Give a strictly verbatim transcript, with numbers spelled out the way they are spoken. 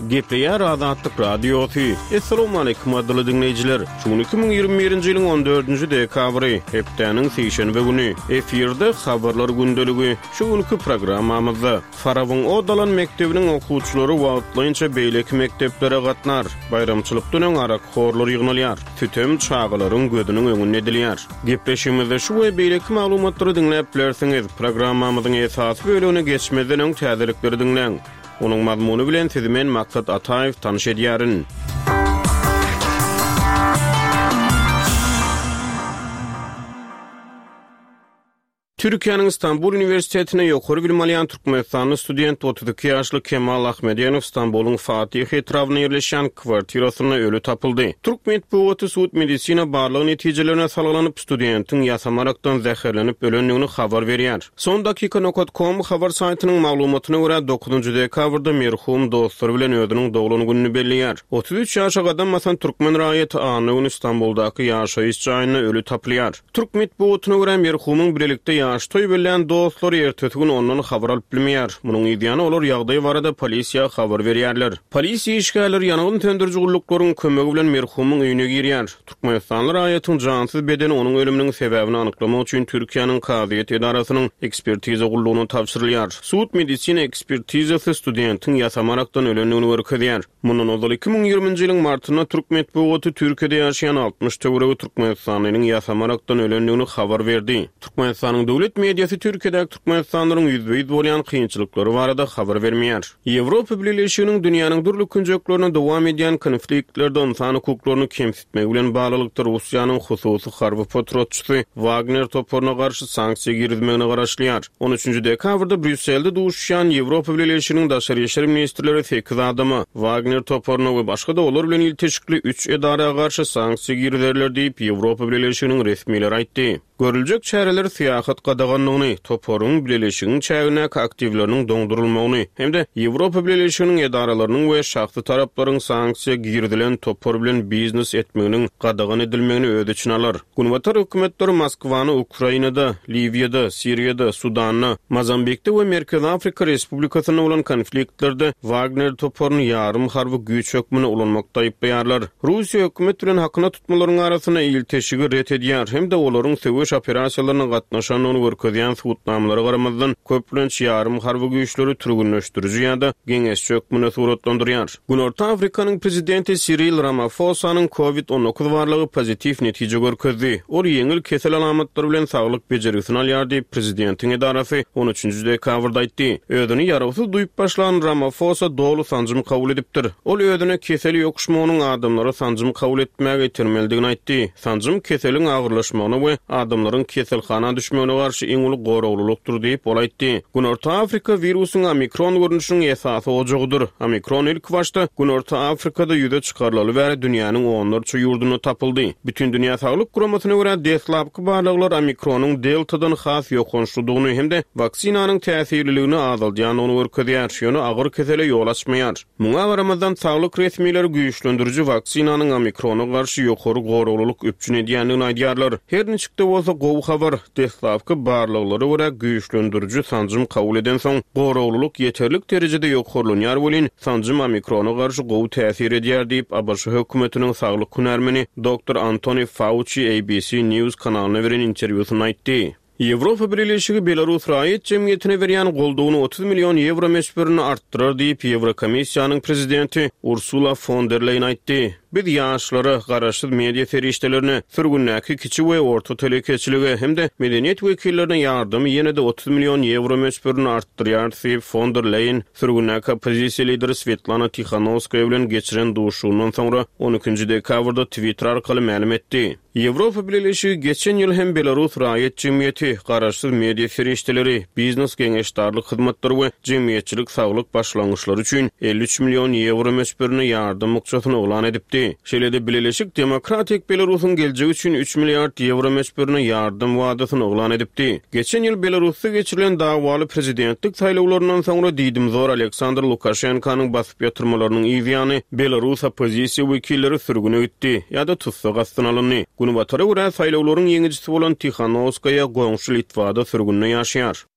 Gepleyer Azatlyk Radiosu. Assalamu alaykum adly dinleyijiler. Şu iki bin ýygrimi birinji ýylyň on dördünji dekabry, hepdeniň seýşenbe güni efirde habarlar gündeligi. Şu günkü programmamyzda Farawyň Odalan mektebiniň okuwçylary wagtlaýynça beýleki mekteplere gatnar. Bayramçylykdan öň arak horlar ýygnalýar. Tütem çağalaryň gözüniň öňünde edilýär. Gepleşimizde şu we beýleki maglumatlary dinläp bilersiňiz. Programmamyzyň esasy bölügine geçmeden öň täzelikleri dinleň. Onun mazmunu bilen sizi men Maksat Ataev tanış edýärin. Türkiýanyň Istanbul Üniversitetine ýokary bilim alýan türkmenistanyň student otuz iki ýaşly Kemal Ahmedýew Istanbulyň Fatih etrawyna ýerleşen kwartirasyna ölü tapyldy. Türk medeniýeti Suud medisina barlyk netijelerine salgylanyp studentiň ýasamarakdan zäherlenip ölenligini habar berýär. Son dakika nokta com habar saýtynyň maglumatyna görä dokuzunju dekabrda merhum dostlary bilen özüniň dogulany gününi belliýär. otuz üç ýaşa gadam masan türkmen raýaty anyň Istanbuldaky ýaşaýyş jaýyna ölü tapylýar. Türk medeniýetine görä merhumyň birlikde Aştoy bilen dostlary ertesi gün ondan habar alyp bilmeýär. Munyň ýa-da olar ýagdaý barada polisiýa habar berýärler. Polisiýa işgärler ýanygyň töndiriji gullaklaryň kömegi bilen merhumyň öýüne girýär. Türkmenistanly raýatyň jansyz bedeni onuň ölüminiň sebäbini anyklamak üçin Türkiýanyň Kadyýet edarasynyň ekspertiza gullugyna tapşyrylýar. Suud medisina ekspertizasy studentiň ýasamarakdan ölenligini görkezýär. Mundan ozal iki bin ýygrimiňji ýylyň martyna Türk medeniýeti Türkiýede ýaşaýan altmış töweregi türkmenistanyň ýasamarakdan ölenligini habar berdi. Türkmenistanyň dowlet mediýasy Türkiýede türkmenistanyň ýüzde bolýan kynçylyklary barada habar bermeýär. Ýewropa Birleşiginiň dünýäniň durly künjeklerine dowam edýän konfliktlerden insan hukuklaryny kemsitmek bilen baglanykda Russiýanyň hususy harby patriotçysy Wagner toporuna garşy sanksiýa girizmegine garaşlýar. on üçünji dekabrda Brüsselde duşýan Ýewropa Birleşiginiň daşary işler ministrleri sekiz adamy Wagner toporuna we başga da olar bilen ilteşikli üç edara garşy sanksiýa girizerler diýip Ýewropa Birleşiginiň resmiýetleri aýtdy. Görüljek çäreler syýasat gadaganlygyny, toporuň Birleşiginiň çägine aktivleriniň doňdurulmagyny hemde Ýewropa Birleşiginiň edaralarynyň we şahsy taraplaryň sanksiýa girdilen topor bilen biznes etmeginiň gadagan edilmegini öýde üçin alar. Günwatar hökümetleri Moskwany Ukrainada, Liviýada, Siriýada, Sudanna, Mozambikde we Merkezi Afrika Respublikasyna bolan konfliktlerde Wagner toporuny ýarym harby güýç hökmüne ulanmakda aýplaýarlar. Russiýa hökümeti bilen hakyna tutmalaryň arasyna ilteşigi ret edýär hemde olaryň söwüş operasiýalaryna gatnaşanyny görkezýän suwutnamalara garamazdan köplenç ýarym harby güýçleri türgünleşdiriji ýa-da geňeşçi hökmüne suratlandyrýar. Günorta Afrikanyň prezidenti Cyril Ramaphosa-nyň kovid on dokuz barlygy pozitiv netije görkezdi. Ol ýeňil kesel alamatlary bilen saglyk bejerigisini alýar diýip prezidentiň edarasy on üçünji dekabrda aýtdy. Özüni ýarawsuz duýup başlanan Ramaphosa dolu sancym kabul edipdir. Ol özüne keseli ýokuşmagynyň adamlara sancym kabul etmäge ýetirmeldigini aýtdy. Sancym keseliň agyrlaşmagyna we adamlaryň keselhana düşmegine garşy iň uly goraglylykdyr diýip ol aýtdy. Günorta Afrika virusyň omikron görnüşiniň esasy ojagydyr. Omikron ilk başda Günorta Afrikada ýüze çykarlaly we dünýäniň onlarça ýurduny tapyldy. Bütün dünýä saglyk guramatyna görä deslapky barlyklar omikronyň deltadan has ýokunçlygyny hemde vaksinanyň täsirliligini azaldýanyny görkezýär. Şonu agyr kesele ýol açmaýar. Muňa garamazdan saglyk resmiýetleri güýçlendiriji vaksinanyň omikrona garşy ýokary goraglylyk öpçün edýändigini aýdýarlar. Her niçikde bolsa gowy habar deslapky barlyklary görä güýçlendiriji sancym kabul eden soň goraglylyk ýeterlik derejede ýokarlanýar bolýan sancym omikrona garşy gowy täsir edýär diýip A B S hökümetiniň saglyk hünärmeni doktor Anthony Fauci A B C News kanalyna beren interwýusynda aýtdy. Ýewropa Birleşigi Belarus raýat jemgyýetine berýän goldugyny otuz million euro meşberini artdyrar diýip Ýewrokomissiýanyň prezidenti Ursula von der Leyen aýtdy. Biz ýaşlara garaşsyz media feriştelerini sürgünläki kiçi we orta telekeçiligi hemde medeniýet wekillerine ýardamy ýene-de otuz million euro meşberini artdyrýar diýip von der Leyen sürgünläki opozisiýa lideri Svetlana Tikhanovskaya bilen geçiren duşugundan soňra on ikinji dekabrda Twitter arkaly ma'lum etdi. Ýewropa Birleşigi geçen ýyl hem Belarus raýat jemgyýeti garaşsyz media ferişteleri, biznes geňeşdarlyk hyzmatlary we jemgyýetçilik saglyk başlangyçlary üçin elli üç million euro meşberini ýardym maksadyna ulan edipdi. Şeýle-de Birleşik Demokratik Belarusyň geljegi üçin üç milliard euro meşberini ýardym wadasyny ulan edipdi. Geçen ýyl Belarusda geçirilen dawaly prezidentlik saýlawlaryndan soňra diýdim zor Aleksandr Lukashenkanyň basyp ýatyrmalarynyň ýygyny Belarus opozisiýa wekilleri sürgüne gitdi ýa-da tutsak astyna alyndy. Günü batary görä saýlawlaryň ýeňijisi bolan Tikhanovskaya goňşy Litvada sürgünde ýaşaýar.